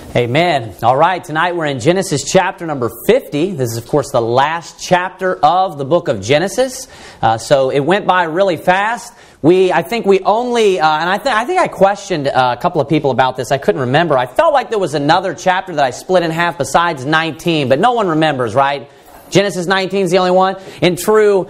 Amen. All right, tonight we're in Genesis chapter number 50. This is, of course, the last chapter of the book of Genesis. So it went by really fast. I think I questioned a couple of people about this. I couldn't remember. I felt like there was another chapter that I split in half besides 19, but no one remembers, right? Genesis 19 is the only one. In true,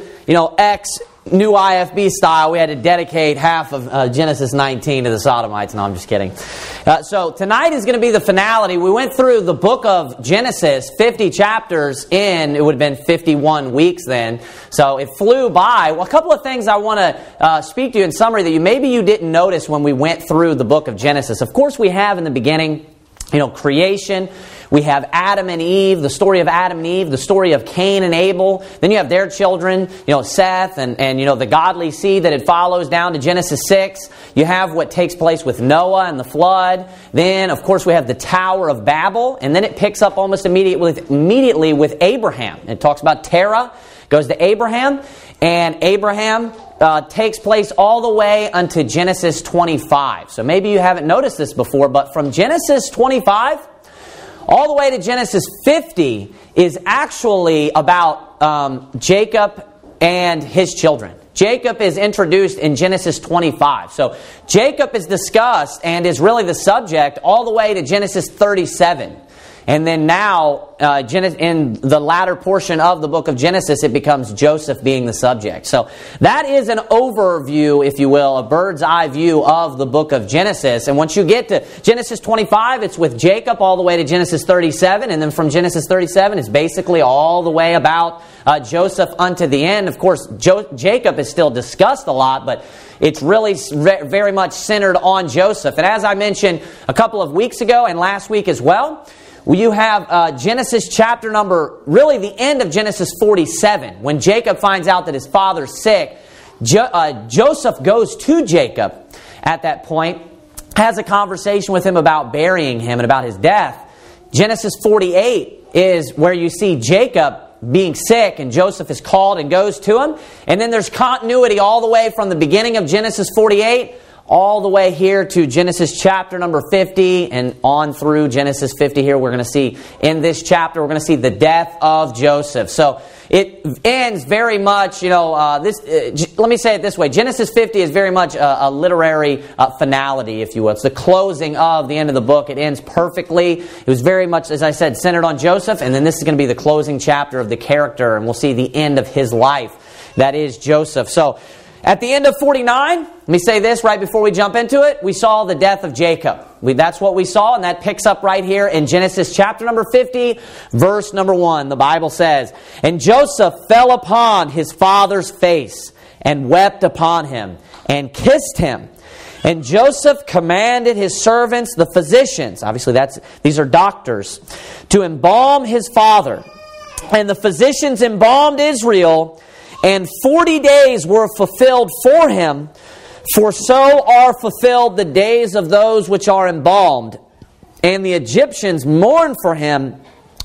New IFB style, we had to dedicate half of Genesis 19 to the Sodomites. No, I'm just kidding. So tonight is going to be the finality. We went through the book of Genesis, 50 chapters it would have been 51 weeks then. So it flew by. Well, a couple of things I want to speak to you in summary that maybe you didn't notice when we went through the book of Genesis. Of course, we have in the beginning, creation. We have Adam and Eve, the story of Adam and Eve, the story of Cain and Abel. Then you have their children, Seth and the godly seed that it follows down to Genesis 6. You have what takes place with Noah and the flood. Then, of course, we have the Tower of Babel. And then it picks up almost immediately with Abraham. It talks about Terah, goes to Abraham. And Abraham takes place all the way unto Genesis 25. So maybe you haven't noticed this before, but from Genesis 25 all the way to Genesis 50 is actually about Jacob and his children. Jacob is introduced in Genesis 25. So Jacob is discussed and is really the subject all the way to Genesis 37. And then now, in the latter portion of the book of Genesis, it becomes Joseph being the subject. So that is an overview, if you will, a bird's eye view of the book of Genesis. And once you get to Genesis 25, it's with Jacob all the way to Genesis 37. And then from Genesis 37, it's basically all the way about Joseph unto the end. Of course, Jacob is still discussed a lot, but it's really very much centered on Joseph. And as I mentioned a couple of weeks ago and last week as well, you have Genesis chapter really the end of Genesis 47. When Jacob finds out that his father's sick, Joseph goes to Jacob at that point, has a conversation with him about burying him and about his death. Genesis 48 is where you see Jacob being sick, and Joseph is called and goes to him. And then there's continuity all the way from the beginning of Genesis 48 all the way here to Genesis chapter number 50 and on through Genesis 50 here. We're going to see in this chapter, we're going to see the death of Joseph. So it ends very much, let me say it this way. Genesis 50 is very much a literary finality, if you will. It's the closing of the end of the book. It ends perfectly. It was very much, as I said, centered on Joseph. And then this is going to be the closing chapter of the character. And we'll see the end of his life. That is Joseph. So at the end of 49, let me say this right before we jump into it. We saw the death of Jacob. That's what we saw, and that picks up right here in Genesis chapter number 50, verse number 1. The Bible says, "And Joseph fell upon his father's face, and wept upon him, and kissed him. And Joseph commanded his servants, the physicians," obviously these are doctors, "to embalm his father. And the physicians embalmed Israel, and 40 days were fulfilled for him, for so are fulfilled the days of those which are embalmed. And the Egyptians mourned for him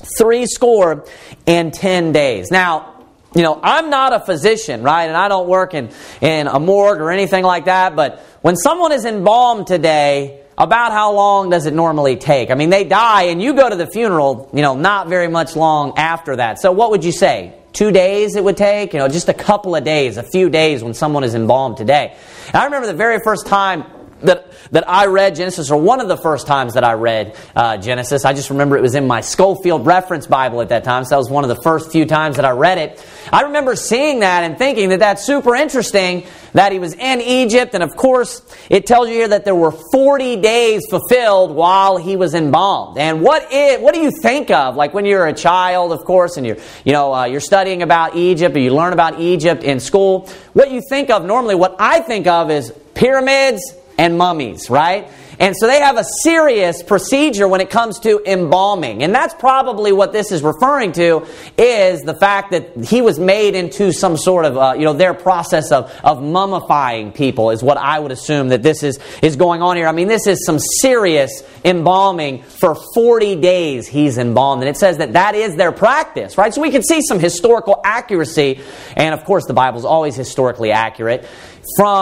70 days. Now, I'm not a physician, right? And I don't work in a morgue or anything like that. But when someone is embalmed today, about how long does it normally take? I mean, they die and you go to the funeral, not very much long after that. So what would you say? 2 days it would take? Just a couple of days, a few days when someone is embalmed today. And I remember the very first time that I read Genesis, or one of the first times that I read Genesis. I just remember it was in my Schofield Reference Bible at that time, so that was one of the first few times that I read it. I remember seeing that and thinking that that's super interesting, that he was in Egypt, and of course, it tells you here that there were 40 days fulfilled while he was embalmed. And what do you think of, like when you're a child, of course, and you're studying about Egypt, or you learn about Egypt in school? What you think of normally, what I think of is pyramids and mummies, right? And so they have a serious procedure when it comes to embalming. And that's probably what this is referring to, is the fact that he was made into some sort of, their process of mummifying people is what I would assume that this is going on here. I mean, this is some serious embalming. For 40 days he's embalmed. And it says that is their practice, right? So we can see some historical accuracy. And of course, the Bible's always historically accurate from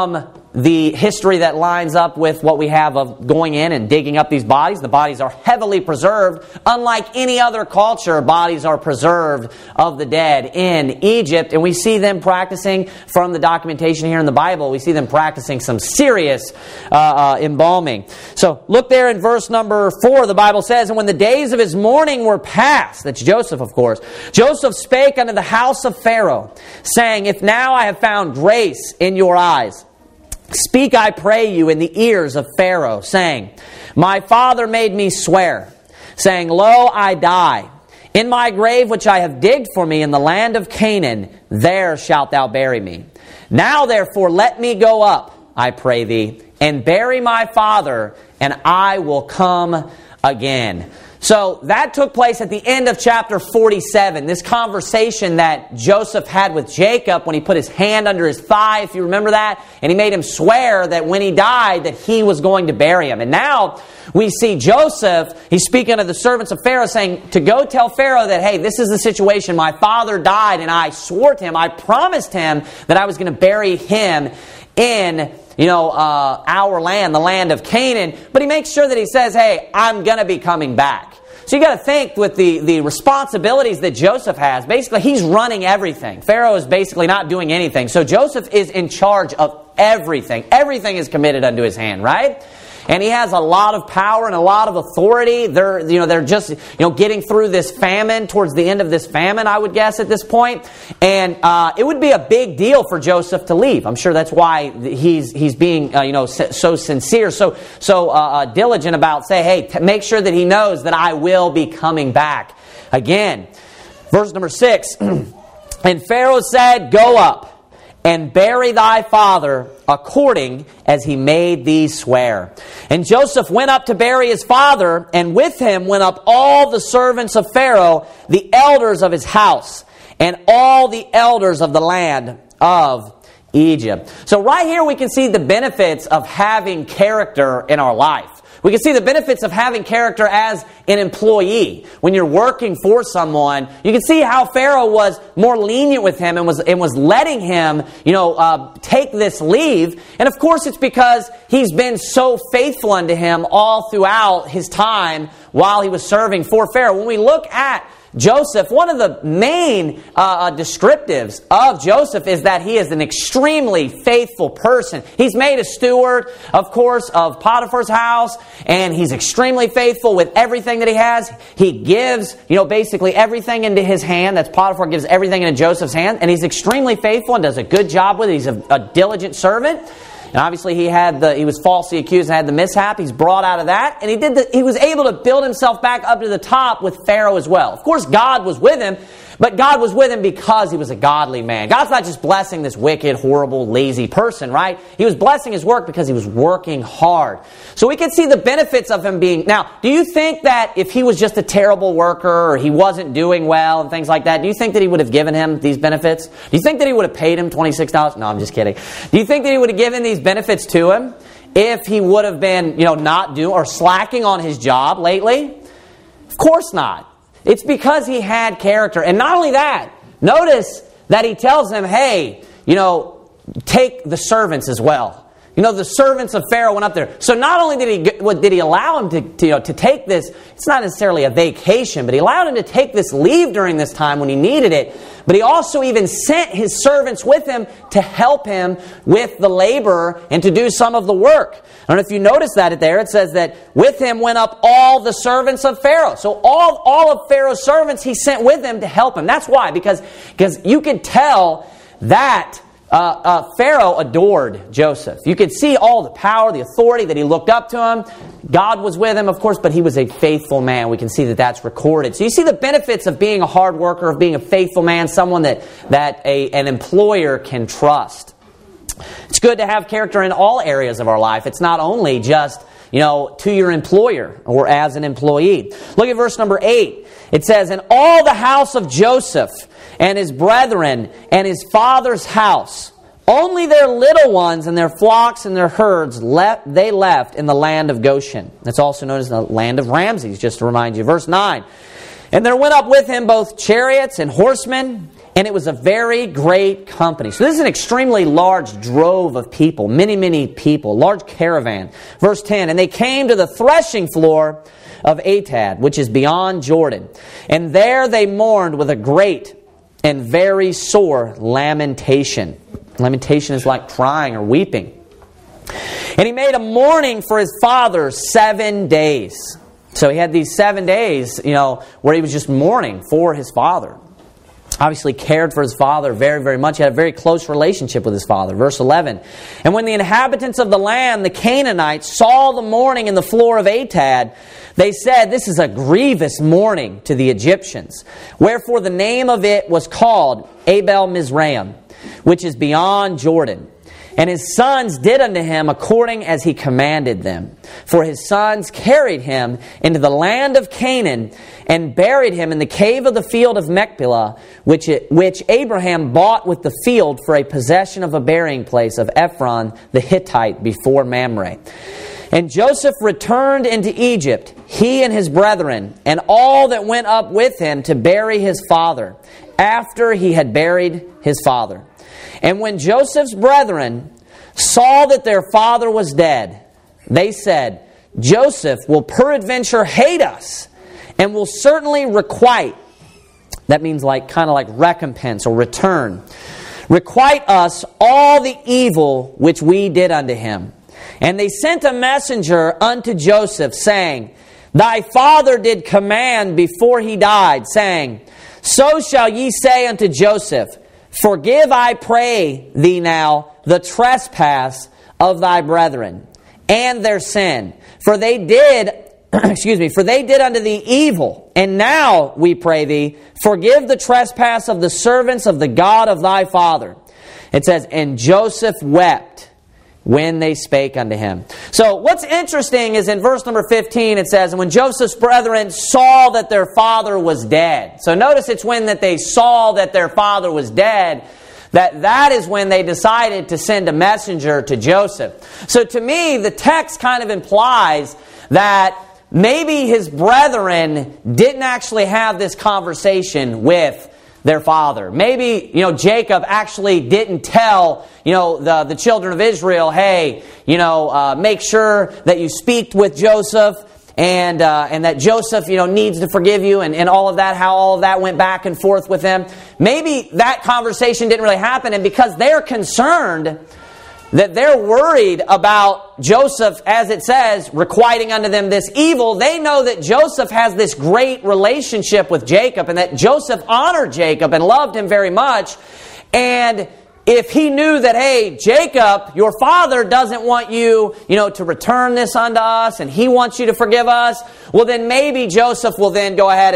the history that lines up with what we have of going in and digging up these bodies. The bodies are heavily preserved. Unlike any other culture, bodies are preserved of the dead in Egypt. And we see them practicing, from the documentation here in the Bible, we see them practicing some serious embalming. So look there in verse number 4. The Bible says, "And when the days of his mourning were past," that's Joseph, of course, "Joseph spake unto the house of Pharaoh, saying, If now I have found grace in your eyes, speak, I pray you, in the ears of Pharaoh, saying, My father made me swear, saying, Lo, I die. In my grave which I have digged for me in the land of Canaan, there shalt thou bury me. Now therefore let me go up, I pray thee, and bury my father, and I will come again." So that took place at the end of chapter 47. This conversation that Joseph had with Jacob when he put his hand under his thigh, if you remember that, and he made him swear that when he died that he was going to bury him. And now we see Joseph, he's speaking to the servants of Pharaoh, saying to go tell Pharaoh that, hey, this is the situation. My father died and I swore to him, I promised him that I was going to bury him in our land, the land of Canaan. But he makes sure that he says, hey, I'm going to be coming back. So you got to think with the responsibilities that Joseph has. Basically, he's running everything. Pharaoh is basically not doing anything. So Joseph is in charge of everything. Everything is committed unto his hand, right? And he has a lot of power and a lot of authority. They're just getting through this famine, towards the end of this famine, I would guess, at this point. And it would be a big deal for Joseph to leave. I'm sure that's why he's being so sincere, so diligent about saying, hey, make sure that he knows that I will be coming back again. Verse number 6. "And Pharaoh said, Go up and bury thy father according as he made thee swear. And Joseph went up to bury his father, and with him went up all the servants of Pharaoh, the elders of his house, and all the elders of the land of Egypt." So right here we can see the benefits of having character in our life. We can see the benefits of having character as an employee. When you're working for someone, you can see how Pharaoh was more lenient with him and was letting him, take this leave. And of course, it's because he's been so faithful unto him all throughout his time while he was serving for Pharaoh. When we look at Joseph, one of the main descriptives of Joseph is that he is an extremely faithful person. He's made a steward, of course, of Potiphar's house, and he's extremely faithful with everything that he has. He gives, basically everything into his hand. That's Potiphar gives everything into Joseph's hand, and he's extremely faithful and does a good job with it. He's a diligent servant. And obviously he was falsely accused and had the mishap. He's brought out of that. And he was able to build himself back up to the top with Pharaoh as well. Of course, God was with him, but God was with him because he was a godly man. God's not just blessing this wicked, horrible, lazy person, right? He was blessing his work because he was working hard. So we can see the benefits of him being... Now, do you think that if he was just a terrible worker or he wasn't doing well and things like that, do you think that he would have given him these benefits? Do you think that he would have paid him $26? No, I'm just kidding. Do you think that he would have given these benefits to him if he would have been, not doing or slacking on his job lately? Of course not. It's because he had character. And not only that, notice that he tells them, hey, take the servants as well. The servants of Pharaoh went up there. So not only did he allow him to take this, it's not necessarily a vacation, but he allowed him to take this leave during this time when he needed it. But he also even sent his servants with him to help him with the labor and to do some of the work. I don't know if you noticed that there. It says that with him went up all the servants of Pharaoh. So all of Pharaoh's servants he sent with him to help him. That's why, because you can tell that Pharaoh adored Joseph. You could see all the power, the authority that he looked up to him. God was with him, of course, but he was a faithful man. We can see that that's recorded. So you see the benefits of being a hard worker, of being a faithful man, someone that an employer can trust. It's good to have character in all areas of our life. It's not only just, to your employer or as an employee. Look at verse number 8. It says, "And all the house of Joseph and his brethren and his father's house, only their little ones and their flocks and their herds they left in the land of Goshen." That's also known as the land of Ramses, just to remind you. Verse 9. "And there went up with him both chariots and horsemen, and it was a very great company. So this is an extremely large drove of people, many, many people, large caravan. Verse 10, and they came to the threshing floor of Atad, which is beyond Jordan. And there they mourned with a great and very sore lamentation. Lamentation is like crying or weeping. And he made a mourning for his father 7 days. So he had these 7 days, where he was just mourning for his father. Obviously cared for his father very, very much. He had a very close relationship with his father. Verse 11. And when the inhabitants of the land, the Canaanites, saw the mourning in the floor of Atad, they said, this is a grievous mourning to the Egyptians. Wherefore the name of it was called Abel Mizraim, which is beyond Jordan. And his sons did unto him according as he commanded them. For his sons carried him into the land of Canaan and buried him in the cave of the field of Machpelah, which Abraham bought with the field for a possession of a burying place of Ephron the Hittite before Mamre. And Joseph returned into Egypt, he and his brethren, and all that went up with him to bury his father, after he had buried his father. And when Joseph's brethren saw that their father was dead, they said, Joseph will peradventure hate us, and will certainly requite. That means kind of like recompense or return. Requite us all the evil which we did unto him. And they sent a messenger unto Joseph, saying, Thy father did command before he died, saying, So shall ye say unto Joseph, Forgive, I pray thee now, the trespass of thy brethren, and their sin. For they did, for they did unto thee evil. And now, we pray thee, forgive the trespass of the servants of the God of thy father. It says, And Joseph wept when they spake unto him. So what's interesting is in verse number 15 it says, And when Joseph's brethren saw that their father was dead. So notice it's when that they saw that their father was dead, that is when they decided to send a messenger to Joseph. So to me, the text kind of implies that maybe his brethren didn't actually have this conversation with their father. Maybe, Jacob actually didn't tell, the children of Israel, hey, make sure that you speak with Joseph and that Joseph, needs to forgive you and all of that, how all of that went back and forth with them. Maybe that conversation didn't really happen, and because they're concerned, that they're worried about Joseph, as it says, requiting unto them this evil. They know that Joseph has this great relationship with Jacob, and that Joseph honored Jacob and loved him very much. And if he knew that, hey, Jacob, your father doesn't want you, to return this unto us, and he wants you to forgive us, well then maybe Joseph will then go ahead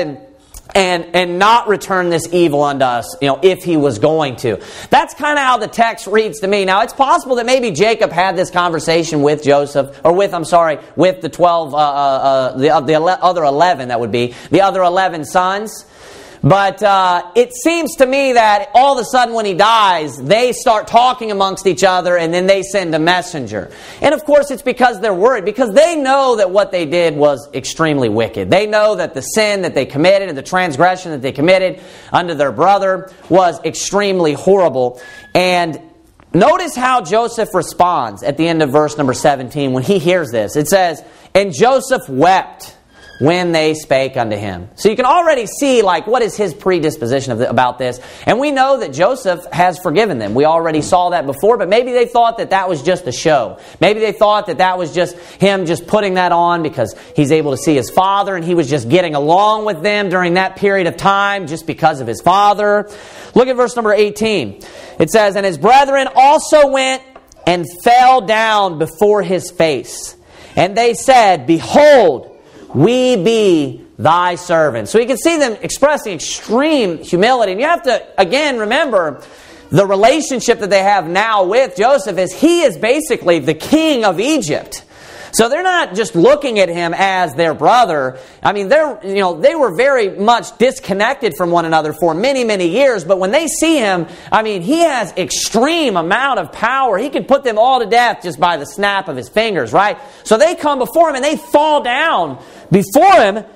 and not return this evil unto us, if he was going to. That's kind of how the text reads to me. Now, it's possible that maybe Jacob had this conversation with Joseph, or with the 12, the other 11, that would be, the other 11 sons. But it seems to me that all of a sudden when he dies, they start talking amongst each other, and then they send a messenger. And of course it's because they're worried, because they know that what they did was extremely wicked. They know that the sin that they committed and the transgression that they committed unto their brother was extremely horrible. And notice how Joseph responds at the end of verse number 17 when he hears this. It says, And Joseph wept when they spake unto him. So you can already see what is his predisposition about this. And we know that Joseph has forgiven them. We already saw that before, but maybe they thought that was just a show. Maybe they thought that was just him just putting that on because he's able to see his father, and he was just getting along with them during that period of time just because of his father. Look at verse number 18. It says, And his brethren also went and fell down before his face. And they said, Behold, we be thy servants. So you can see them expressing extreme humility. And you have to, again, remember the relationship that they have now with Joseph is he is basically the king of Egypt. So they're not just looking at him as their brother. I mean, they were very much disconnected from one another for many, many years. But when they see him, he has extreme amount of power. He can put them all to death just by the snap of his fingers, right? So they come before him and they fall down before him.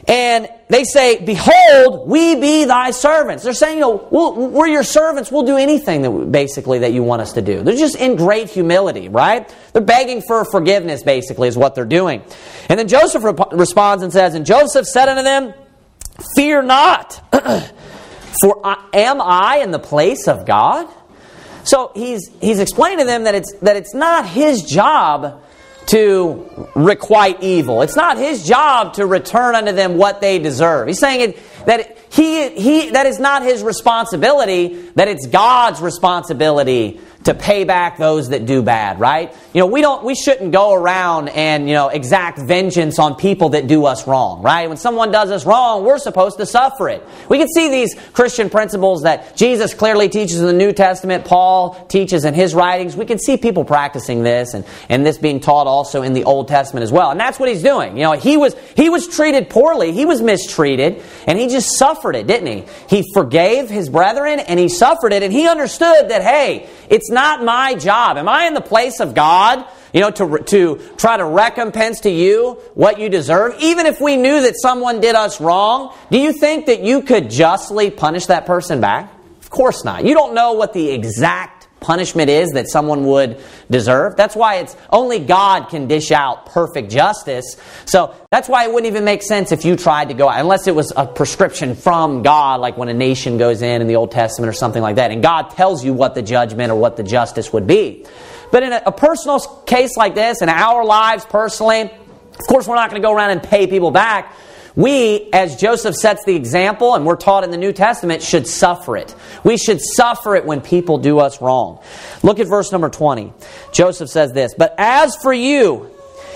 And they say, behold, we be thy servants. They're saying, we're your servants. We'll do anything that you want us to do. They're just in great humility, right? They're begging for forgiveness, basically, is what they're doing. And then Joseph responds and says, and Joseph said unto them, fear not, for am I in the place of God? So he's explaining to them that it's not his job to requite evil. It's not his job to return unto them what they deserve. He's saying that that is not his responsibility, that it's God's responsibility to pay back those that do bad, right? We shouldn't go around and, exact vengeance on people that do us wrong, right? When someone does us wrong, we're supposed to suffer it. We can see these Christian principles that Jesus clearly teaches in the New Testament, Paul teaches in his writings. We can see people practicing this and this being taught also in the Old Testament as well. And that's what he's doing. He was treated poorly, he was mistreated, and he just suffered it, didn't he? He forgave his brethren and he suffered it, and he understood that, hey, it's not my job. Am I in the place of God, to try to recompense to you what you deserve? Even if we knew that someone did us wrong, do you think that you could justly punish that person back? Of course not. You don't know what the exact punishment is that someone would deserve. That's why it's only God can dish out perfect justice. So that's why it wouldn't even make sense if you tried to go out, unless it was a prescription from God, like when a nation goes in the Old Testament or something like that, and God tells you what the judgment or what the justice would be. But in a personal case like this, in our lives personally, of course we're not going to go around and pay people back. We, as Joseph sets the example, and we're taught in the New Testament, should suffer it. We should suffer it when people do us wrong. Look at verse number 20. Joseph says this, but as for you,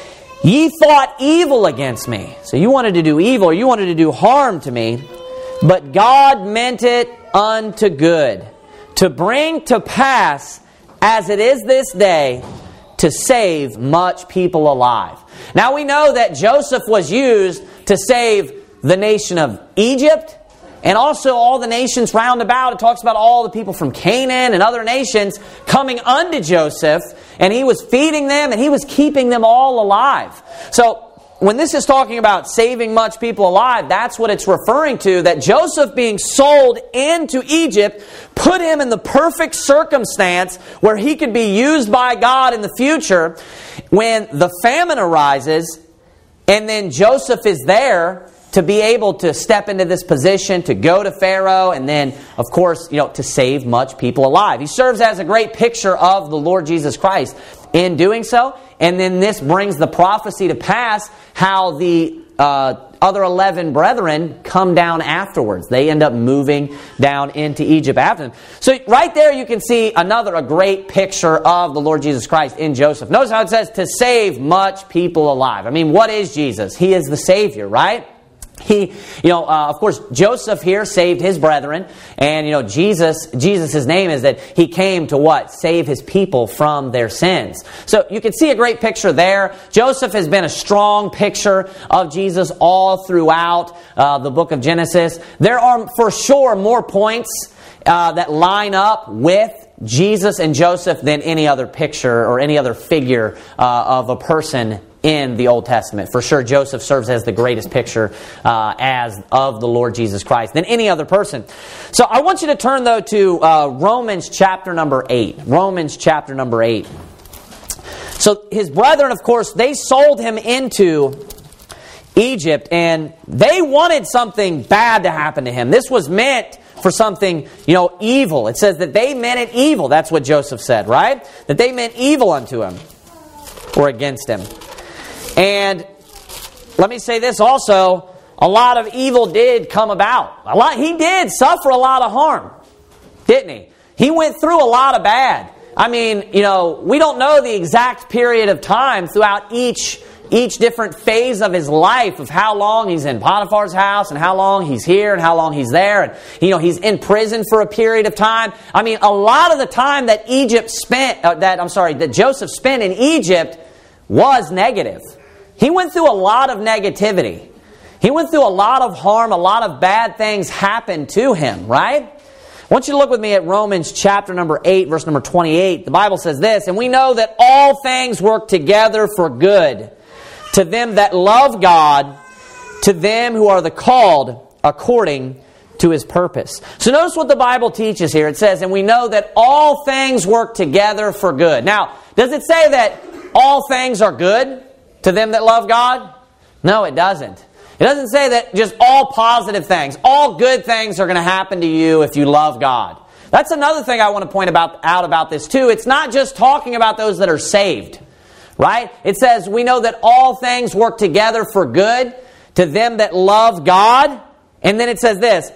ye thought evil against me. So you wanted to do evil, or you wanted to do harm to me, but God meant it unto good, to bring to pass, as it is this day, to save much people alive. Now we know that Joseph was used to save the nation of Egypt and also all the nations round about. It talks about all the people from Canaan and other nations coming unto Joseph, and he was feeding them and he was keeping them all alive. So when this is talking about saving much people alive, that's what it's referring to, that Joseph being sold into Egypt put him in the perfect circumstance where he could be used by God in the future when the famine arises, and then Joseph is there to be able to step into this position, to go to Pharaoh, and then, of course, to save much people alive. He serves as a great picture of the Lord Jesus Christ in doing so. And then this brings the prophecy to pass, how the other 11 brethren come down afterwards. They end up moving down into Egypt after them. So right there you can see a great picture of the Lord Jesus Christ in Joseph. Notice how it says, to save much people alive. I mean, what is Jesus? He is the Savior, right? He, of course, Joseph here saved his brethren, and Jesus' name is that he came to what? Save his people from their sins. So you can see a great picture there. Joseph has been a strong picture of Jesus all throughout the book of Genesis. There are for sure more points that line up with Jesus and Joseph than any other picture or any other figure of a person in the Old Testament. For sure, Joseph serves as the greatest picture of the Lord Jesus Christ than any other person. So I want you to turn, though, to Romans chapter number 8. Romans chapter number 8. So his brethren, of course, they sold him into Egypt, and they wanted something bad to happen to him. This was meant for something, evil. It says that they meant it evil. That's what Joseph said, right? That they meant evil unto him or against him. And let me say this also, a lot of evil did come about. He did suffer a lot of harm, didn't he? He went through a lot of bad. I mean, we don't know the exact period of time throughout each different phase of his life, of how long he's in Potiphar's house and how long he's here and how long he's there. And, he's in prison for a period of time. I mean, a lot of the time that that Joseph spent in Egypt was negative. He went through a lot of negativity. He went through a lot of harm. A lot of bad things happened to him, right? I want you to look with me at Romans chapter number 8, verse number 28. The Bible says this, and we know that all things work together for good to them that love God, to them who are the called according to His purpose. So notice what the Bible teaches here. It says, and we know that all things work together for good. Now, does it say that all things are good to them that love God? No, it doesn't. It doesn't say that just all positive things, all good things are going to happen to you if you love God. That's another thing I want to point out about this too. It's not just talking about those that are saved, right? It says, we know that all things work together for good to them that love God. And then it says this,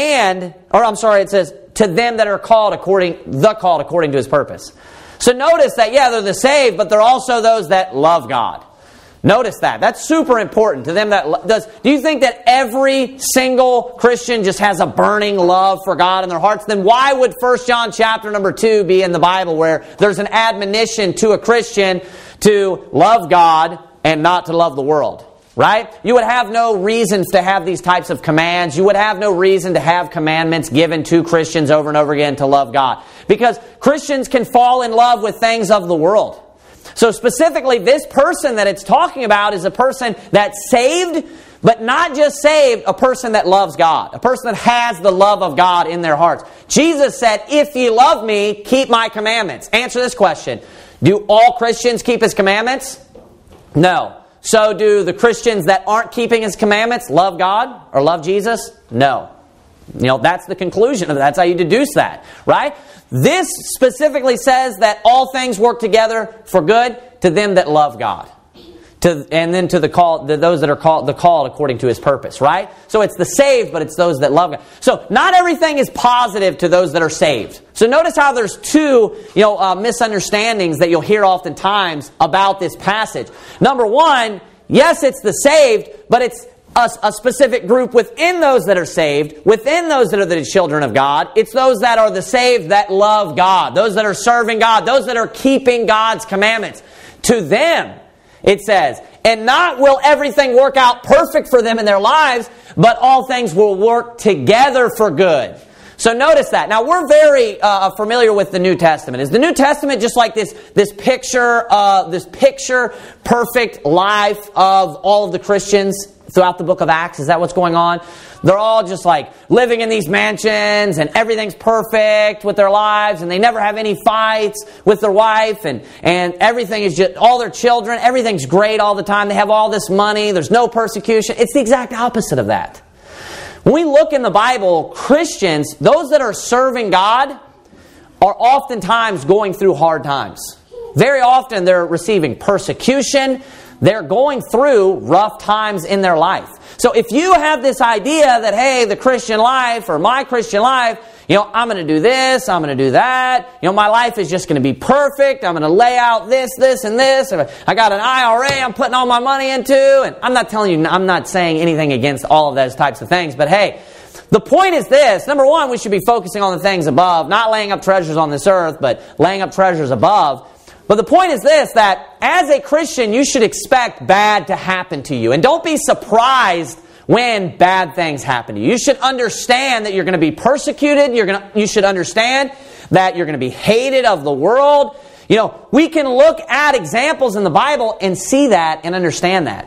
it says, to them that are called according to His purpose. So notice that, yeah, they're the saved, but they're also those that love God. Notice that. That's super important to them that does. Do you think that every single Christian just has a burning love for God in their hearts? Then why would 1 John chapter number 2 be in the Bible where there's an admonition to a Christian to love God and not to love the world? Right? You would have no reasons to have these types of commands. You would have no reason to have commandments given to Christians over and over again to love God. Because Christians can fall in love with things of the world. So specifically, this person that it's talking about is a person that's saved, but not just saved, a person that loves God. A person that has the love of God in their hearts. Jesus said, if ye love me, keep my commandments. Answer this question. Do all Christians keep His commandments? No. So do the Christians that aren't keeping His commandments love God or love Jesus? No. That's the conclusion of that. That's how you deduce that, right? This specifically says that all things work together for good to them that love God. And then to those that are called according to His purpose, right? So it's the saved, but it's those that love God. So not everything is positive to those that are saved. So notice how there's two, misunderstandings that you'll hear oftentimes about this passage. Number one, yes, it's the saved, but it's a specific group within those that are saved, within those that are the children of God. It's those that are the saved that love God, those that are serving God, those that are keeping God's commandments. To them, it says, and not will everything work out perfect for them in their lives, but all things will work together for good. So notice that. Now we're very familiar with the New Testament. Is the New Testament just like this picture perfect life of all of the Christians throughout the book of Acts? Is that what's going on? They're all just like living in these mansions and everything's perfect with their lives and they never have any fights with their wife and everything is just, all their children, everything's great all the time. They have all this money. There's no persecution. It's the exact opposite of that. When we look in the Bible, Christians, those that are serving God, are oftentimes going through hard times. Very often they're receiving persecution. They're going through rough times in their life. So if you have this idea that, hey, the Christian life or my Christian life, I'm going to do this, I'm going to do that. My life is just going to be perfect. I'm going to lay out this, and this. I got an IRA I'm putting all my money into. And I'm not saying anything against all of those types of things. But hey, the point is this. Number one, we should be focusing on the things above, not laying up treasures on this earth, but laying up treasures above. But the point is this, that as a Christian, you should expect bad to happen to you. And don't be surprised when bad things happen to you. You should understand that you're going to be persecuted. You should understand that you're going to be hated of the world. We can look at examples in the Bible and see that and understand that.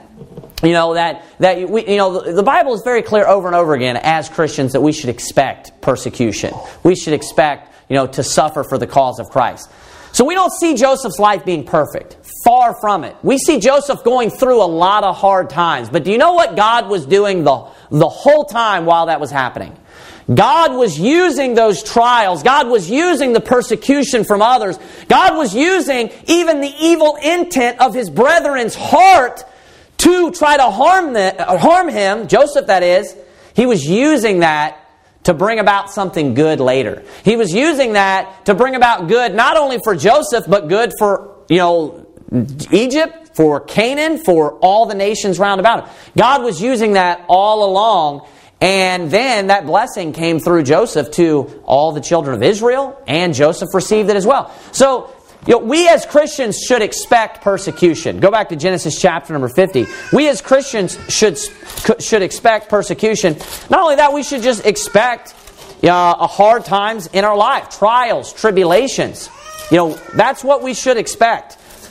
The Bible is very clear over and over again as Christians that we should expect persecution. We should expect, to suffer for the cause of Christ. So we don't see Joseph's life being perfect. Far from it. We see Joseph going through a lot of hard times. But do you know what God was doing the whole time while that was happening? God was using those trials. God was using the persecution from others. God was using even the evil intent of his brethren's heart to try to harm him, Joseph that is. He was using that to bring about something good later. He was using that to bring about good not only for Joseph, but good for, Egypt, for Canaan, for all the nations round about him. God was using that all along, and then that blessing came through Joseph to all the children of Israel, and Joseph received it as well. So, we as Christians should expect persecution. Go back to Genesis chapter number 50. We as Christians should expect persecution. Not only that, we should just expect hard times in our life. Trials, tribulations. That's what we should expect.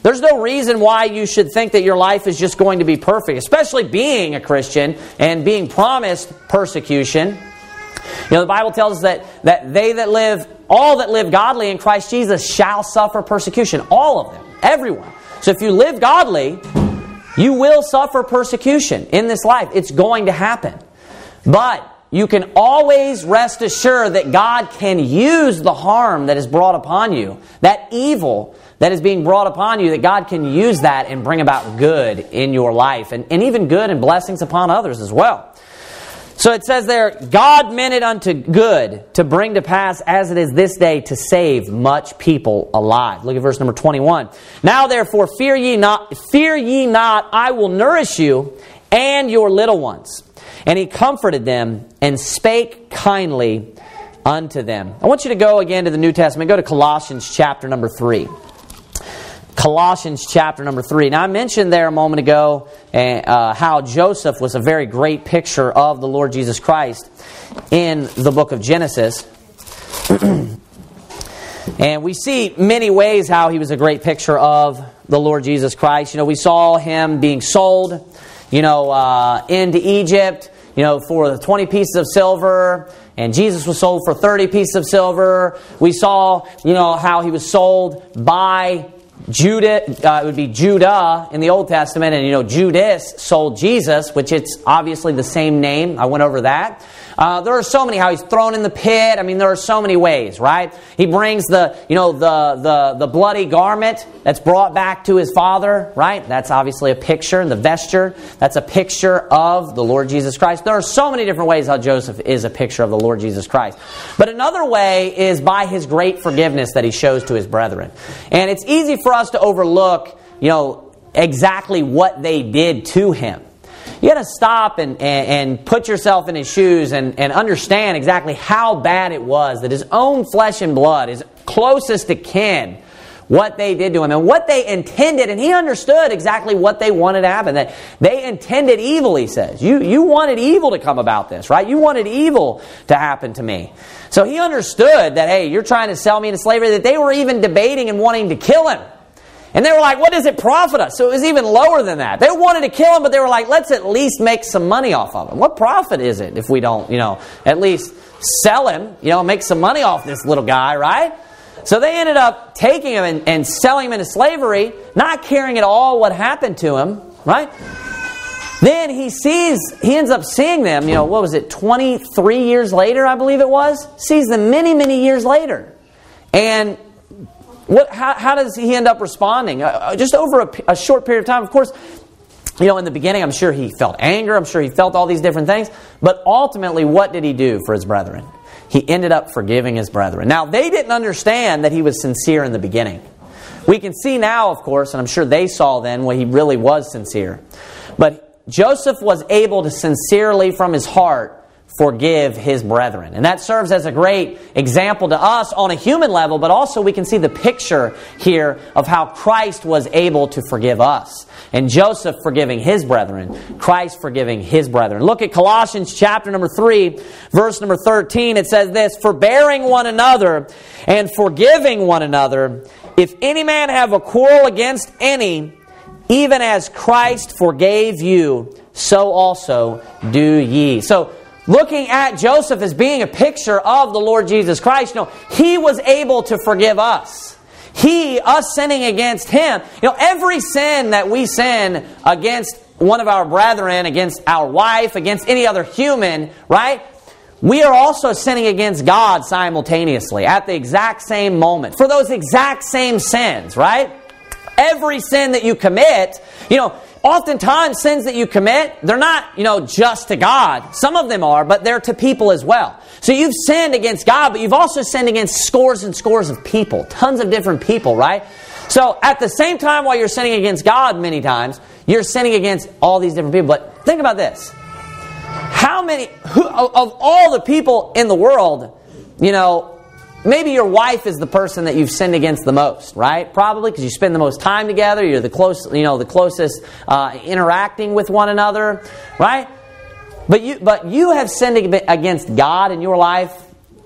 There's no reason why you should think that your life is just going to be perfect, especially being a Christian and being promised persecution. The Bible tells us that all that live godly in Christ Jesus shall suffer persecution. All of them. Everyone. So if you live godly, you will suffer persecution in this life. It's going to happen. But you can always rest assured that God can use the harm that is brought upon you, that evil that is being brought upon you, that God can use that and bring about good in your life, and even good and blessings upon others as well. So it says there, God meant it unto good to bring to pass as it is this day to save much people alive. Look at verse number 21. Now therefore fear ye not, I will nourish you and your little ones. And he comforted them and spake kindly unto them. I want you to go again to the New Testament. Go to Colossians chapter number 3. Colossians chapter number 3. Now I mentioned there a moment ago how Joseph was a very great picture of the Lord Jesus Christ in the book of Genesis. And we see many ways how he was a great picture of the Lord Jesus Christ. We saw him being sold, into Egypt, for 20 pieces of silver. And Jesus was sold for 30 pieces of silver. We saw, how he was sold by Judah. It would be Judah in the Old Testament. And, Judas sold Jesus, which it's obviously the same name. I went over that. There are so many, how he's thrown in the pit. I mean, there are so many ways, right? He brings the bloody garment that's brought back to his father, right? That's obviously a picture. The vesture, that's a picture of the Lord Jesus Christ. There are so many different ways how Joseph is a picture of the Lord Jesus Christ. But another way is by his great forgiveness that he shows to his brethren. And it's easy for us to overlook, exactly what they did to him. You got to stop and put yourself in his shoes and understand exactly how bad it was that his own flesh and blood, his closest to kin, what they did to him and what they intended. And he understood exactly what they wanted to happen. That they intended evil, he says. You wanted evil to come about this, right? You wanted evil to happen to me. So he understood that, hey, you're trying to sell me into slavery, that they were even debating and wanting to kill him. And they were like, what does it profit us? So it was even lower than that. They wanted to kill him, but they were like, let's at least make some money off of him. What profit is it if we don't, at least sell him, make some money off this little guy, right? So they ended up taking him and selling him into slavery, not caring at all what happened to him, right? Then he ends up seeing them, 23 years later, I believe it was? Sees them many, many years later. And how does he end up responding? Just over a short period of time. Of course, in the beginning, I'm sure he felt anger. I'm sure he felt all these different things. But ultimately, what did he do for his brethren? He ended up forgiving his brethren. Now, they didn't understand that he was sincere in the beginning. We can see now, of course, and I'm sure they saw then when he really was sincere. But Joseph was able to sincerely, from his heart, forgive his brethren. And that serves as a great example to us on a human level, but also we can see the picture here of how Christ was able to forgive us. And Joseph forgiving his brethren, Christ forgiving his brethren. Look at Colossians chapter number 3, verse number 13. It says this, forbearing one another and forgiving one another, if any man have a quarrel against any, even as Christ forgave you, so also do ye. So, looking at Joseph as being a picture of the Lord Jesus Christ, he was able to forgive us. Us sinning against him. Every sin that we sin against one of our brethren, against our wife, against any other human, right? We are also sinning against God simultaneously at the exact same moment. For those exact same sins, right? Every sin that you commit, oftentimes sins that you commit, they're not, just to God. Some of them are, but they're to people as well. So you've sinned against God, but you've also sinned against scores and scores of people. Tons of different people, right? So at the same time while you're sinning against God many times, you're sinning against all these different people. But think about this. Of all the people in the world, maybe your wife is the person that you've sinned against the most, right? Probably because you spend the most time together. You're the closest interacting with one another, right? But you have sinned against God in your life,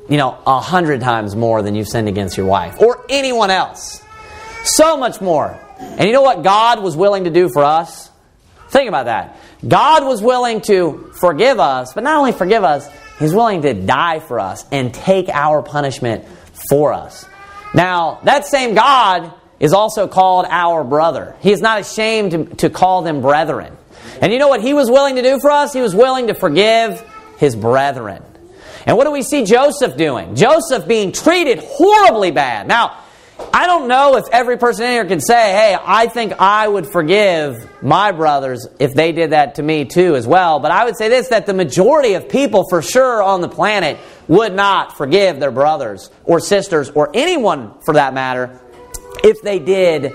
100 times more than you've sinned against your wife or anyone else. So much more And you know what God was willing to do for us? Think about that. God was willing to forgive us, but not only forgive us, He's willing to die for us and take our punishment for us. Now, that same God is also called our brother. He is not ashamed to call them brethren. And you know what He was willing to do for us? He was willing to forgive His brethren. And what do we see Joseph doing? Joseph being treated horribly bad. Now, I don't know if every person in here can say, hey, I think I would forgive my brothers if they did that to me too as well. But I would say this, that the majority of people for sure on the planet would not forgive their brothers or sisters or anyone for that matter if they did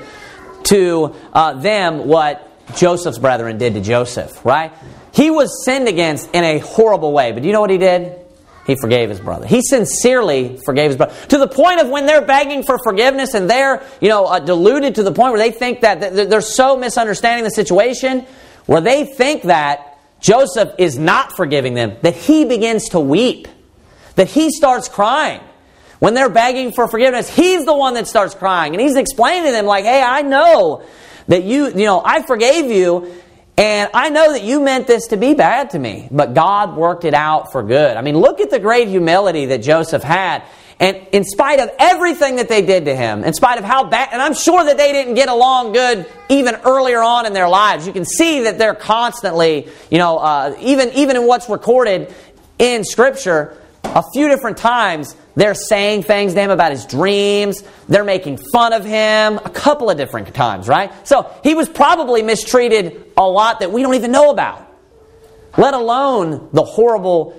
to them what Joseph's brethren did to Joseph, right? He was sinned against in a horrible way. But do you know what he did? He forgave his brother. He sincerely forgave his brother. To the point of when they're begging for forgiveness and they're, deluded to the point where they think that they're so misunderstanding the situation, where they think that Joseph is not forgiving them, that he begins to weep, that he starts crying. When they're begging for forgiveness, he's the one that starts crying. And he's explaining to them like, hey, I know that I forgave you, and I know that you meant this to be bad to me, but God worked it out for good. I mean, look at the great humility that Joseph had. And in spite of everything that they did to him, in spite of how bad, and I'm sure that they didn't get along good even earlier on in their lives. You can see that they're constantly, even in what's recorded in Scripture, a few different times, they're saying things to him about his dreams. They're making fun of him a couple of different times, right? So he was probably mistreated a lot that we don't even know about. Let alone the horrible,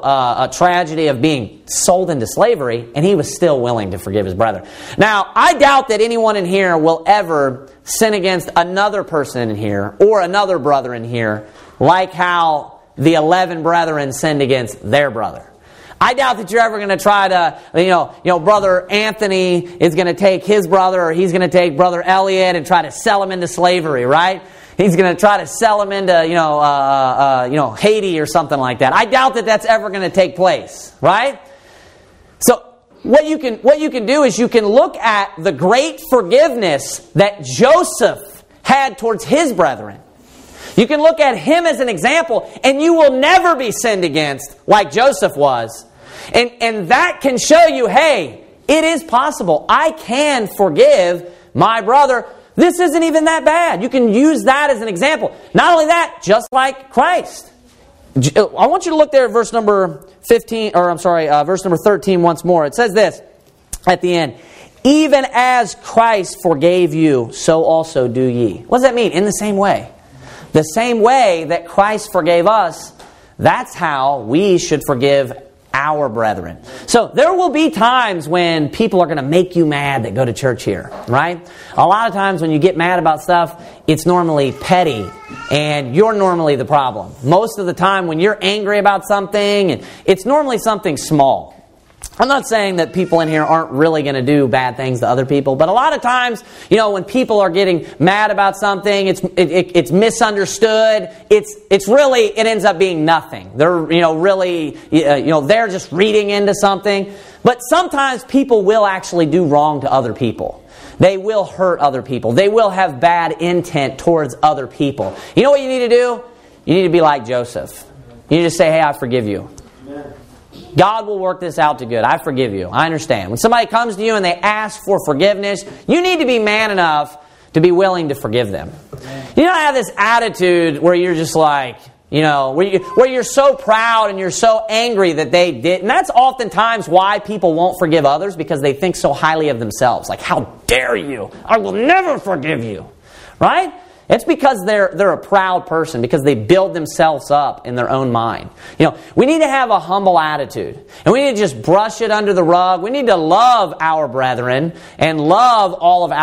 tragedy of being sold into slavery, and he was still willing to forgive his brother. Now, I doubt that anyone in here will ever sin against another person in here or another brother in here like how the 11 brethren sinned against their brother. I doubt that you're ever going to try to, Brother Anthony is going to take his brother, or he's going to take Brother Elliot and try to sell him into slavery, right? He's going to try to sell him into, Haiti or something like that. I doubt that that's ever going to take place, right? So what you can do is you can look at the great forgiveness that Joseph had towards his brethren. You can look at him as an example, and you will never be sinned against like Joseph was. And that can show you, hey, it is possible. I can forgive my brother. This isn't even that bad. You can use that as an example. Not only that, just like Christ. I want you to look there at verse number 13 once more. It says this at the end. Even as Christ forgave you, so also do ye. What does that mean? In the same way. The same way that Christ forgave us, that's how we should forgive our brethren. So there will be times when people are going to make you mad that go to church here, right? A lot of times when you get mad about stuff, it's normally petty, and you're normally the problem. Most of the time when you're angry about something, it's normally something small. I'm not saying that people in here aren't really going to do bad things to other people, but a lot of times, when people are getting mad about something, it's misunderstood. It ends up being nothing. They're they're just reading into something. But sometimes people will actually do wrong to other people. They will hurt other people. They will have bad intent towards other people. You know what you need to do? You need to be like Joseph. You need to say, hey, I forgive you. Amen. God will work this out to good. I forgive you. I understand. When somebody comes to you and they ask for forgiveness, you need to be man enough to be willing to forgive them. You don't have this attitude where you're just like, where you're so proud and you're so angry that they did. And that's oftentimes why people won't forgive others, because they think so highly of themselves. Like, how dare you? I will never forgive you. Right? It's because they're a proud person, because they build themselves up in their own mind. We need to have a humble attitude, and we need to just brush it under the rug. We need to love our brethren and love all of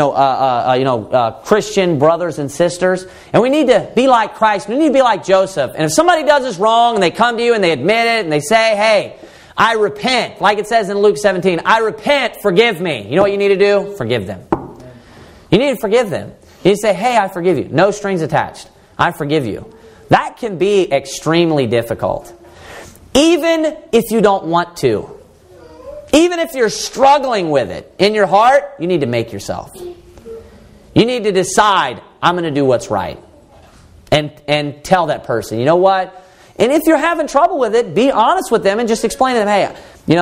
our Christian brothers and sisters. And we need to be like Christ. We need to be like Joseph. And if somebody does us wrong and they come to you and they admit it and they say, "Hey, I repent," like it says in Luke 17, "I repent, forgive me." You know what you need to do? Forgive them. You need to forgive them. You say, hey, I forgive you. No strings attached. I forgive you. That can be extremely difficult. Even if you don't want to. Even if you're struggling with it in your heart, you need to make yourself. You need to decide, I'm going to do what's right. And tell that person, you know what? And if you're having trouble with it, be honest with them and just explain to them, hey,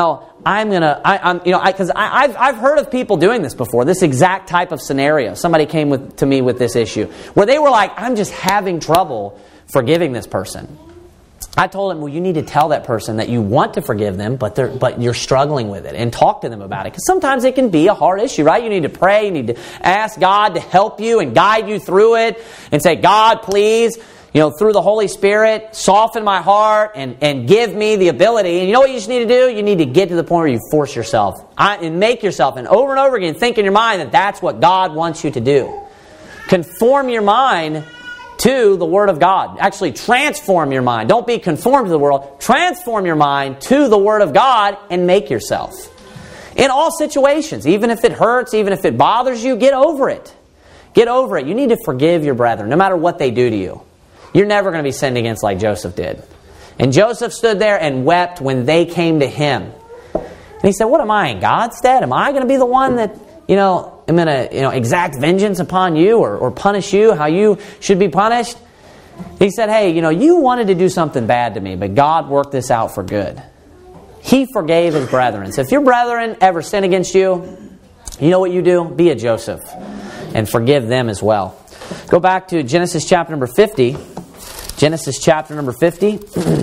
I've heard of people doing this before, this exact type of scenario. Somebody came to me with this issue where they were like, I'm just having trouble forgiving this person. I told them, well, you need to tell that person that you want to forgive them, but you're struggling with it, and talk to them about it. Because sometimes it can be a hard issue, right? You need to pray, you need to ask God to help you and guide you through it, and say, God, please, through the Holy Spirit, soften my heart and give me the ability. And you know what you just need to do? You need to get to the point where you force yourself and make yourself, and over again, think in your mind that that's what God wants you to do. Conform your mind to the Word of God. Actually, transform your mind. Don't be conformed to the world. Transform your mind to the Word of God and make yourself. In all situations, even if it hurts, even if it bothers you, get over it. Get over it. You need to forgive your brethren, no matter what they do to you. You're never going to be sinned against like Joseph did. And Joseph stood there and wept when they came to him. And he said, what am I, in God's stead? Am I going to be the one that, I'm going to exact vengeance upon you or punish you how you should be punished? He said, hey, you wanted to do something bad to me, but God worked this out for good. He forgave his brethren. So if your brethren ever sin against you, you know what you do? Be a Joseph and forgive them as well. Go back to Genesis chapter number 50. Genesis chapter number 50.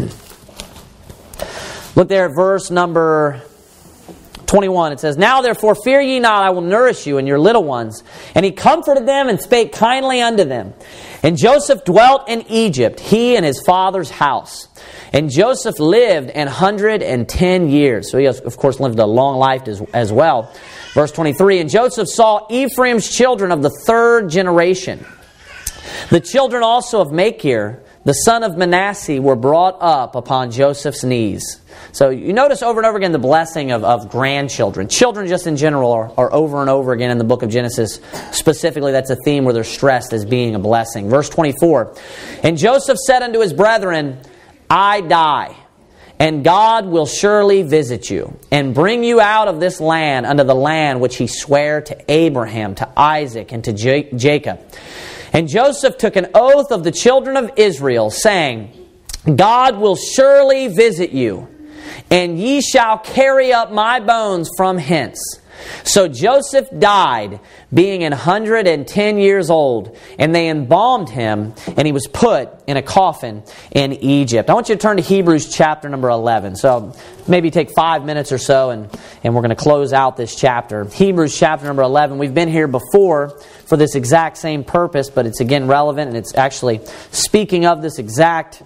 Look there at verse number 21. It says, now therefore fear ye not, I will nourish you and your little ones. And he comforted them and spake kindly unto them. And Joseph dwelt in Egypt, he and his father's house. And Joseph lived 110 years. So he, of course, lived a long life as well. Verse 23, and Joseph saw Ephraim's children of the third generation. The children also of Machir, the son of Manasseh, were brought up upon Joseph's knees. So you notice over and over again the blessing of grandchildren. Children just in general are over and over again in the book of Genesis. Specifically, that's a theme where they're stressed as being a blessing. Verse 24, and Joseph said unto his brethren, I die, and God will surely visit you, and bring you out of this land unto the land which he sware to Abraham, to Isaac, and to Jacob. And Joseph took an oath of the children of Israel, saying, God will surely visit you, and ye shall carry up my bones from hence. So Joseph died, being 110 years old, and they embalmed him, and he was put in a coffin in Egypt. I want you to turn to Hebrews chapter number 11. So maybe take 5 minutes or so, and we're going to close out this chapter. Hebrews chapter number 11. We've been here before for this exact same purpose, but it's again relevant, and it's actually speaking of this exact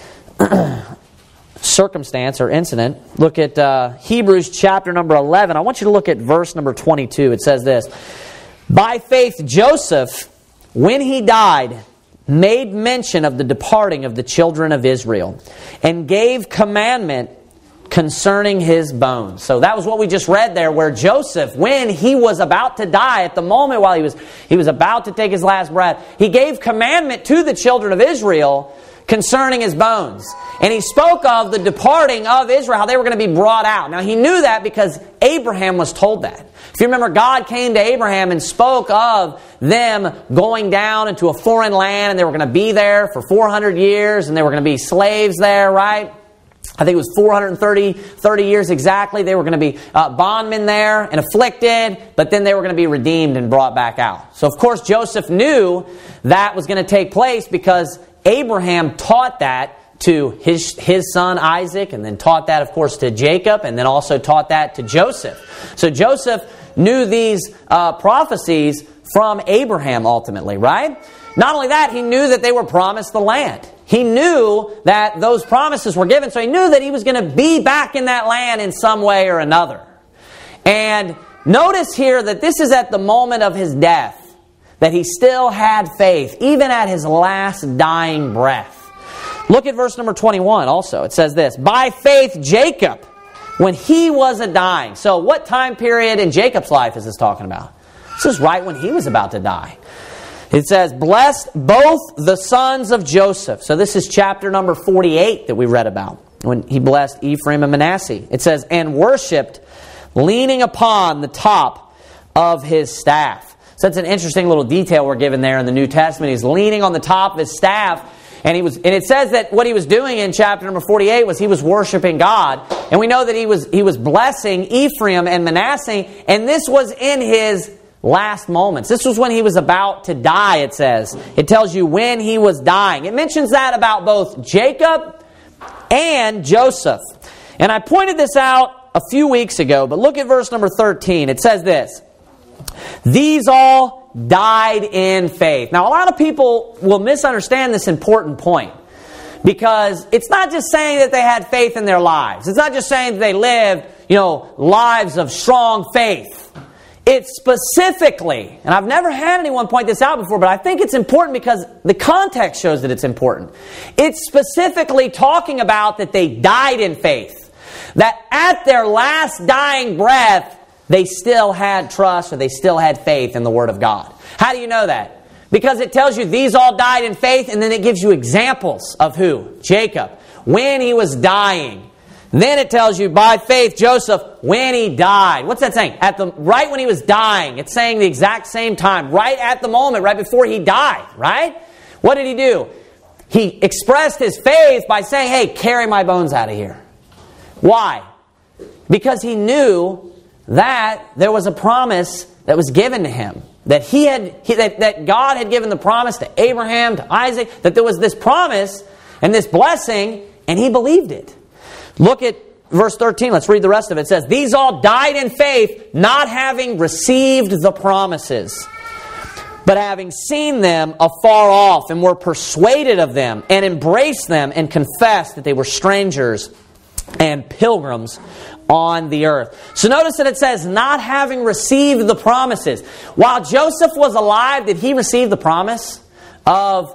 circumstance or incident. Look at Hebrews chapter number 11. I want you to look at verse number 22. It says this, by faith Joseph, when he died, made mention of the departing of the children of Israel, and gave commandment concerning his bones. So that was what we just read there, where Joseph, when he was about to die, at the moment while he was about to take his last breath, he gave commandment to the children of Israel concerning his bones. And he spoke of the departing of Israel, how they were going to be brought out. Now he knew that because Abraham was told that. If you remember, God came to Abraham and spoke of them going down into a foreign land, and they were going to be there for 400 years, and they were going to be slaves there, right? I think it was 430 years exactly. They were going to be bondmen there and afflicted, but then they were going to be redeemed and brought back out. So of course Joseph knew that was going to take place because Abraham taught that to his son Isaac, and then taught that, of course, to Jacob, and then also taught that to Joseph. So Joseph knew these prophecies from Abraham ultimately, right? Not only that, he knew that they were promised the land. He knew that those promises were given, so he knew that he was going to be back in that land in some way or another. And notice here that this is at the moment of his death, that he still had faith, even at his last dying breath. Look at verse number 21 also. It says this, by faith Jacob, when he was a-dying. So what time period in Jacob's life is this talking about? This is right when he was about to die. It says, blessed both the sons of Joseph. So this is chapter number 48 that we read about, when he blessed Ephraim and Manasseh. It says, and worshipped, leaning upon the top of his staff. So that's an interesting little detail we're given there in the New Testament. He's leaning on the top of his staff. And it says that what he was doing in chapter number 48 was he was worshiping God. And we know that he was blessing Ephraim and Manasseh. And this was in his last moments. This was when he was about to die, it says. It tells you when he was dying. It mentions that about both Jacob and Joseph. And I pointed this out a few weeks ago, but look at verse number 13. It says this: these all died in faith. Now, a lot of people will misunderstand this important point, because it's not just saying that they had faith in their lives. It's not just saying that they lived, lives of strong faith. It's specifically, and I've never had anyone point this out before, but I think it's important because the context shows that it's important. It's specifically talking about that they died in faith. That at their last dying breath, they still had trust, or they still had faith in the Word of God. How do you know that? Because it tells you these all died in faith, and then it gives you examples of who? Jacob, when he was dying. Then it tells you by faith, Joseph, when he died. What's that saying? Right when he was dying. It's saying the exact same time. Right at the moment, right before he died. Right? What did he do? He expressed his faith by saying, hey, carry my bones out of here. Why? Because he knew that there was a promise that was given to him. That God had given the promise to Abraham, to Isaac, that there was this promise and this blessing, and he believed it. Look at verse 13. Let's read the rest of it. It says, these all died in faith, not having received the promises, but having seen them afar off, and were persuaded of them, and embraced them, and confessed that they were strangers and pilgrims on the earth. So notice that it says, not having received the promises. While Joseph was alive, did he receive the promise of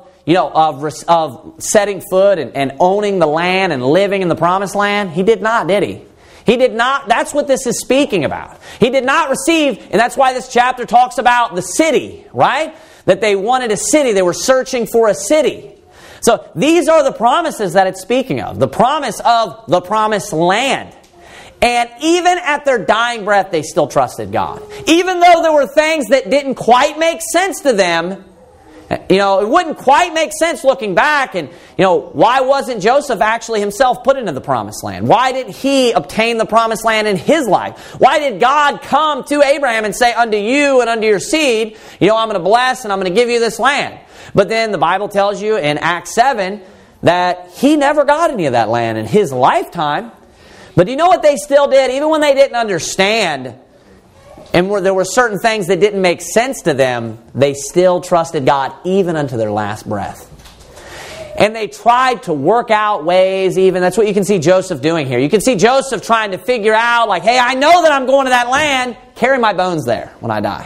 setting foot and owning the land and living in the promised land? He did not, did he? He did not. That's what this is speaking about. He did not receive, and that's why this chapter talks about the city, right? That they wanted a city. They were searching for a city. So these are the promises that it's speaking of. The promise of the promised land. And even at their dying breath, they still trusted God. Even though there were things that didn't quite make sense to them, it wouldn't quite make sense looking back. And, why wasn't Joseph actually himself put into the promised land? Why did he obtain the promised land in his life? Why did God come to Abraham and say, unto you and unto your seed, I'm going to bless and I'm going to give you this land? But then the Bible tells you in Acts 7 that he never got any of that land in his lifetime. But do you know what they still did? Even when they didn't understand, and there were certain things that didn't make sense to them, they still trusted God even unto their last breath. And they tried to work out ways even. That's what you can see Joseph doing here. You can see Joseph trying to figure out, like, hey, I know that I'm going to that land. Carry my bones there when I die.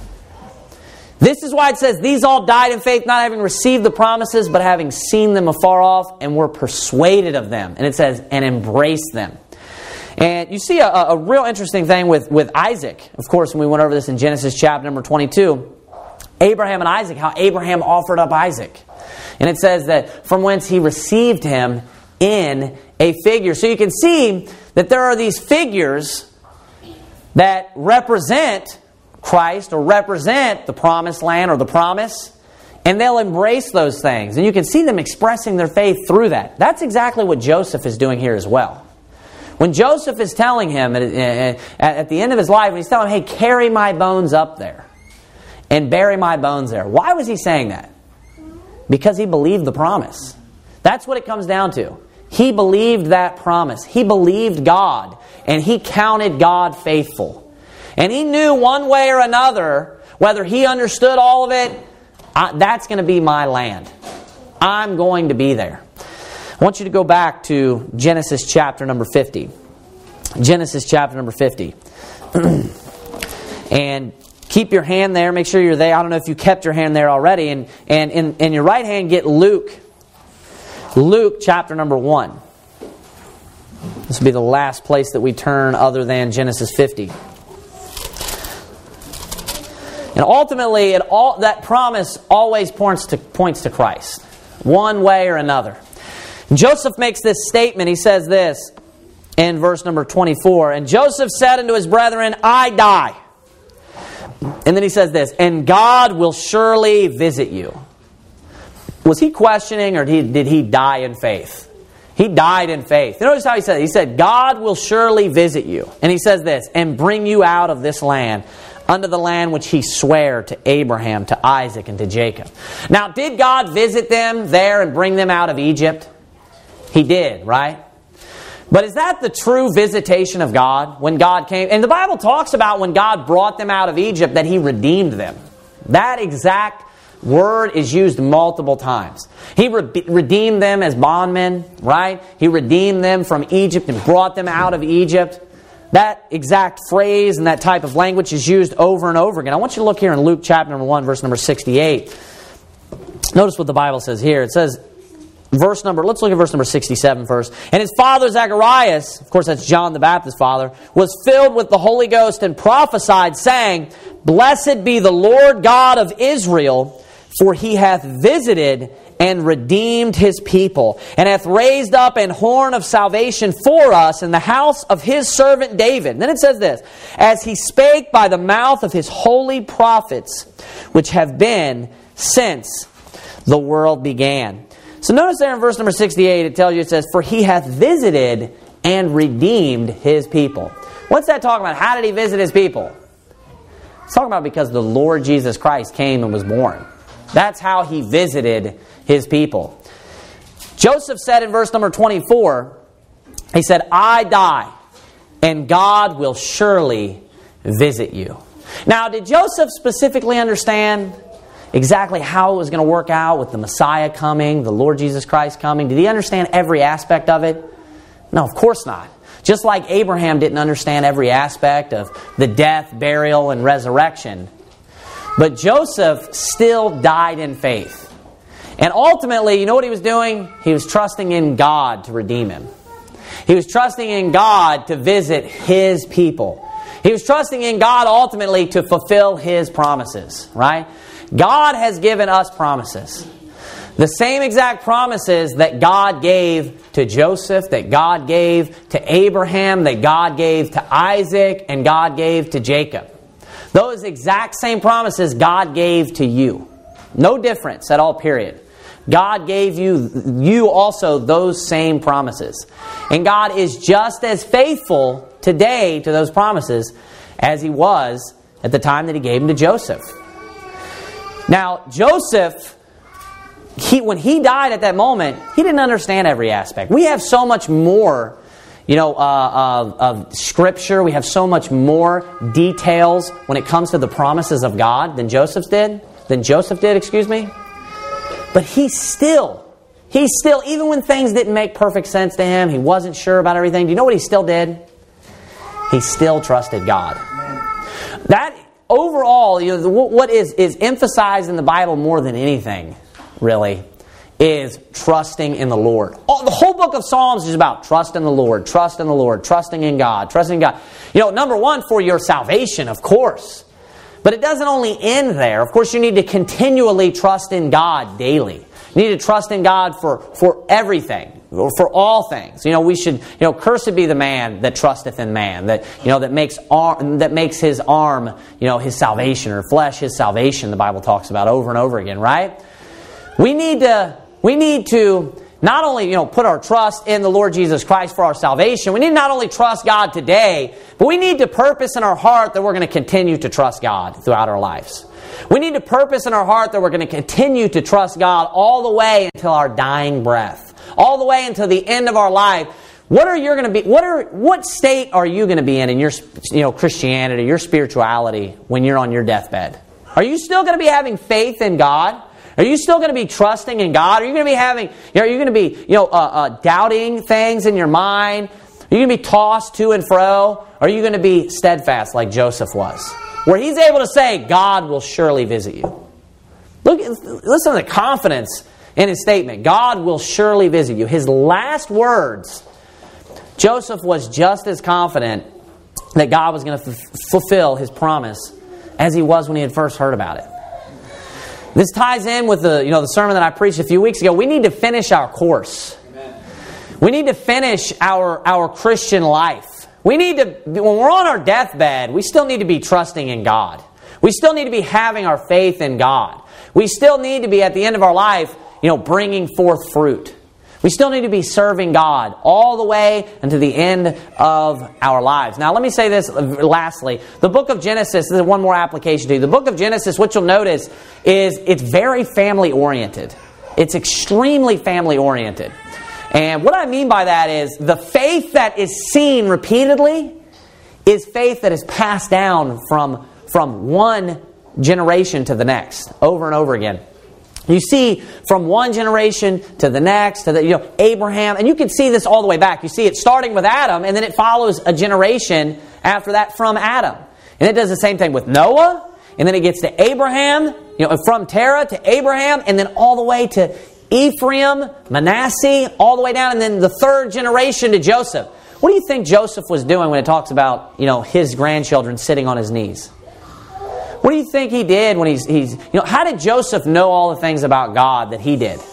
This is why it says, these all died in faith, not having received the promises, but having seen them afar off, and were persuaded of them. And it says, and embraced them. And you see a real interesting thing with Isaac. Of course, when we went over this in Genesis chapter number 22, Abraham and Isaac, how Abraham offered up Isaac. And it says that from whence he received him in a figure. So you can see that there are these figures that represent Christ or represent the promised land or the promise, and they'll embrace those things. And you can see them expressing their faith through that. That's exactly what Joseph is doing here as well. When Joseph is telling him at the end of his life, when he's telling him, hey, carry my bones up there and bury my bones there. Why was he saying that? Because he believed the promise. That's what it comes down to. He believed that promise. He believed God, and he counted God faithful. And he knew one way or another, whether he understood all of it, that's going to be my land. I'm going to be there. I want you to go back to Genesis chapter number 50. Genesis chapter number 50. And keep your hand there. Make sure you're there. I don't know if you kept your hand there already. And in your right hand, get Luke. Luke chapter number 1. This will be the last place that we turn other than Genesis 50. And ultimately, that promise always points to Christ, one way or another. Joseph makes this statement. He says this in verse number 24. And Joseph said unto his brethren, I die. And then he says this, and God will surely visit you. Was he questioning, or did he die in faith? He died in faith. Notice how he said it. He said, God will surely visit you. And he says this, and bring you out of this land, unto the land which he sware to Abraham, to Isaac, and to Jacob. Now, did God visit them there and bring them out of Egypt? He did, right? But is that the true visitation of God when God came? And the Bible talks about when God brought them out of Egypt that he redeemed them. That exact word is used multiple times. He redeemed them as bondmen, right? He redeemed them from Egypt and brought them out of Egypt. That exact phrase and that type of language is used over and over again. I want you to look here in Luke chapter number 1, verse number 68. Notice what the Bible says here. It says, let's look at verse number 67 first. And his father Zacharias, of course that's John the Baptist's father, was filled with the Holy Ghost and prophesied, saying, Blessed be the Lord God of Israel, for he hath visited and redeemed his people, and hath raised up an horn of salvation for us in the house of his servant David. And then it says this, as he spake by the mouth of his holy prophets, which have been since the world began. So notice there in verse number 68, it tells you, it says, for he hath visited and redeemed his people. What's that talking about? How did he visit his people? It's talking about because the Lord Jesus Christ came and was born. That's how he visited his people. Joseph said in verse number 24, he said, I die, and God will surely visit you. Now, did Joseph specifically understand exactly how it was going to work out with the Messiah coming, the Lord Jesus Christ coming? Did he understand every aspect of it? No, of course not. Just like Abraham didn't understand every aspect of the death, burial, and resurrection. But Joseph still died in faith. And ultimately, you know what he was doing? He was trusting in God to redeem him. He was trusting in God to visit his people. He was trusting in God ultimately to fulfill his promises, right? God has given us promises. The same exact promises that God gave to Joseph, that God gave to Abraham, that God gave to Isaac, and God gave to Jacob. Those exact same promises God gave to you. No difference at all, period. God gave you also those same promises. And God is just as faithful today to those promises as he was at the time that he gave them to Joseph. Now, Joseph, when he died at that moment, he didn't understand every aspect. We have so much more of Scripture. We have so much more details when it comes to the promises of God than Joseph did. But he still, even when things didn't make perfect sense to him, he wasn't sure about everything. Do you know what he still did? He still trusted God. That overall, what is emphasized in the Bible more than anything, really, is trusting in the Lord. The whole book of Psalms is about trust in the Lord, trust in the Lord, trusting in God, trusting in God. Number one, for your salvation, of course. But it doesn't only end there. Of course, you need to continually trust in God daily. You need to trust in God for everything, for all things. We should, cursed be the man that trusteth in man, that makes his arm, his salvation, or flesh his salvation. The Bible talks about over and over again, right? We need to not only, put our trust in the Lord Jesus Christ for our salvation. We need to not only trust God today, but we need to purpose in our heart that we're going to continue to trust God throughout our lives. We need to purpose in our heart that we're going to continue to trust God all the way until our dying breath, all the way until the end of our life. What state are you going to be in your Christianity, your spirituality when you're on your deathbed? Are you still going to be having faith in God? Are you still going to be trusting in God? Are you going to be doubting things in your mind? Are you going to be tossed to and fro? Or are you going to be steadfast like Joseph was? Where he's able to say, God will surely visit you. Listen to the confidence in his statement. God will surely visit you. His last words, Joseph was just as confident that God was going to fulfill his promise as he was when he had first heard about it. This ties in with the sermon that I preached a few weeks ago. We need to finish our course. Amen. We need to finish our Christian life. When we're on our deathbed, we still need to be trusting in God. We still need to be having our faith in God. We still need to be, at the end of our life, bringing forth fruit. We still need to be serving God all the way until the end of our lives. Now, let me say this lastly. The book of Genesis, this is one more application to you. The book of Genesis, what you'll notice is it's very family-oriented. It's extremely family-oriented. And what I mean by that is the faith that is seen repeatedly is faith that is passed down from one generation to the next, over and over again. You see from one generation to the next, to Abraham, and you can see this all the way back. You see it starting with Adam, and then it follows a generation after that from Adam. And it does the same thing with Noah, and then it gets to Abraham, from Terah to Abraham, and then all the way to Ephraim, Manasseh, all the way down, and then the third generation to Joseph. What do you think Joseph was doing when it talks about, his grandchildren sitting on his knees? What do you think he did when how did Joseph know all the things about God that he did?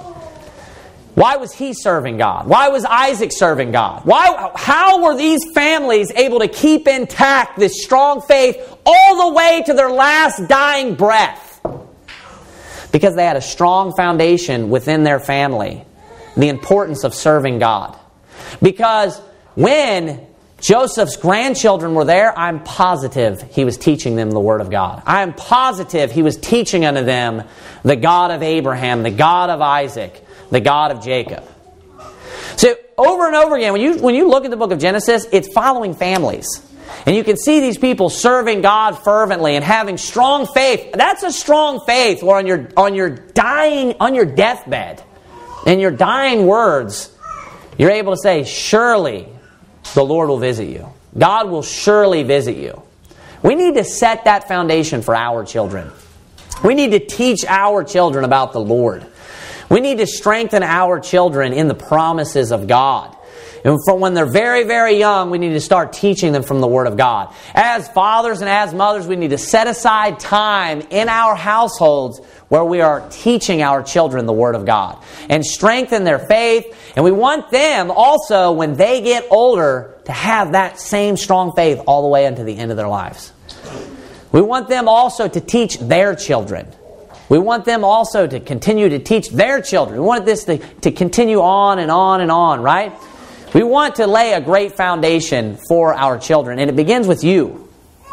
Why was he serving God? Why was Isaac serving God? How were these families able to keep intact this strong faith all the way to their last dying breath? Because they had a strong foundation within their family. The importance of serving God. Because when Joseph's grandchildren were there, I'm positive he was teaching them the Word of God. I am positive he was teaching unto them the God of Abraham, the God of Isaac, the God of Jacob. So over and over again, when you look at the book of Genesis, it's following families. And you can see these people serving God fervently and having strong faith. That's a strong faith where on your deathbed, in your dying words, you're able to say, surely the Lord will visit you. God will surely visit you. We need to set that foundation for our children. We need to teach our children about the Lord. We need to strengthen our children in the promises of God. And from when they're very, very young, we need to start teaching them from the Word of God. As fathers and as mothers, we need to set aside time in our households where we are teaching our children the Word of God and strengthen their faith. And we want them also, when they get older, to have that same strong faith all the way into the end of their lives. We want them also to teach their children. We want them also to continue to teach their children. We want this to continue on and on and on, right? We want to lay a great foundation for our children, and it begins with you.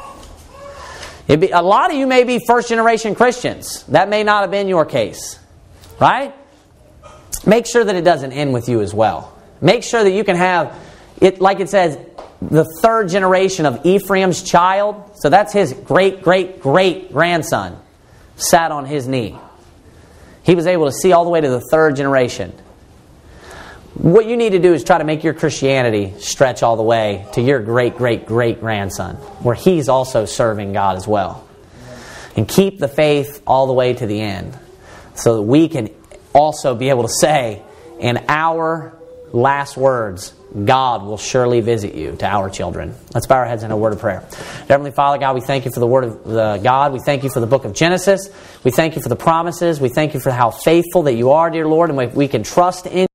A lot of you may be first-generation Christians. That may not have been your case, right? Make sure that it doesn't end with you as well. Make sure that you can have, it, like it says, the third generation of Ephraim's child. So that's his great-great-great-grandson sat on his knee. He was able to see all the way to the third generation. What you need to do is try to make your Christianity stretch all the way to your great-great-great-grandson, where he's also serving God as well. And keep the faith all the way to the end, so that we can also be able to say, in our last words, God will surely visit you, to our children. Let's bow our heads in a word of prayer. Heavenly Father, God, we thank you for the Word of God. We thank you for the book of Genesis. We thank you for the promises. We thank you for how faithful that you are, dear Lord, and we can trust in